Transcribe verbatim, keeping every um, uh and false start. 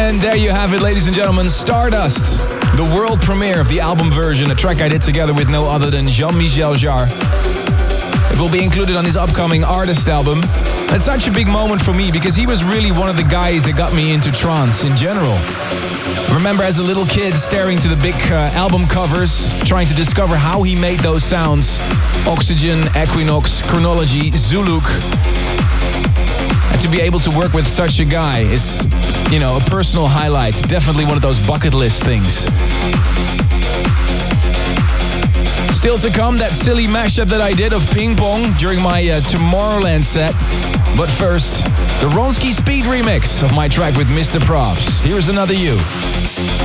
And there you have it, ladies and gentlemen, Stardust, the world premiere of the album version, a track I did together with no other than Jean-Michel Jarre. It will be included on his upcoming Artist album. It's such a big moment for me because he was really one of the guys that got me into trance in general. I remember as a little kid staring to the big uh, album covers, trying to discover how he made those sounds. Oxygen, Equinox, Chronology, Zuluk. And to be able to work with such a guy is, you know, a personal highlight. Definitely one of those bucket list things. Still to come, that silly mashup that I did of Ping Pong during my uh, Tomorrowland set. But first, the Ronski Speed remix of my track with Mister Props. Here's Another You.